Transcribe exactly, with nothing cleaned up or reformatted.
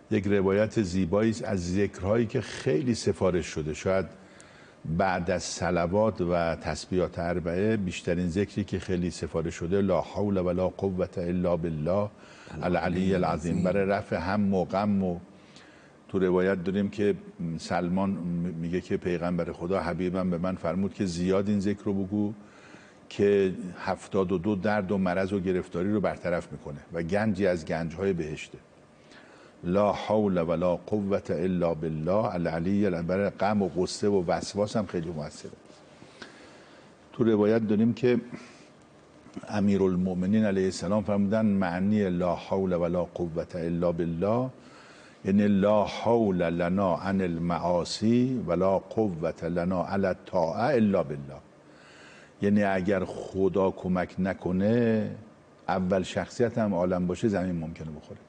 یک روایت زیبایی است از ذکرهایی که خیلی سفارش شده. شاید بعد از صلوات و تسبیحات اربعه بیشترین ذکری که خیلی سفارش شده لا حول ولا قوة الا بالله العلی العظیم، برای رفع هم و غم. و تو روایت داریم که سلمان میگه که پیغمبر خدا حبیبم به من فرمود که زیاد این ذکر رو بگو که هفتاد و دو درد و مرض و گرفتاری رو برطرف میکنه و گنجی از گنجهای بهشته. لا حول ولا قوة الا بالله العلی، برای غم و غصه و وسواس هم خیلی موثره. تو روایت داریم که امیرالمؤمنین علیه السلام فرمودن معنی لا حول ولا قوة الا بالله یعنی لا حول لنا عن المعاصی ولا قوة لنا علی الطاعه الا بالله. یعنی اگر خدا کمک نکنه اول شخصیت هم عالم باشه زمین ممکنه بخوره.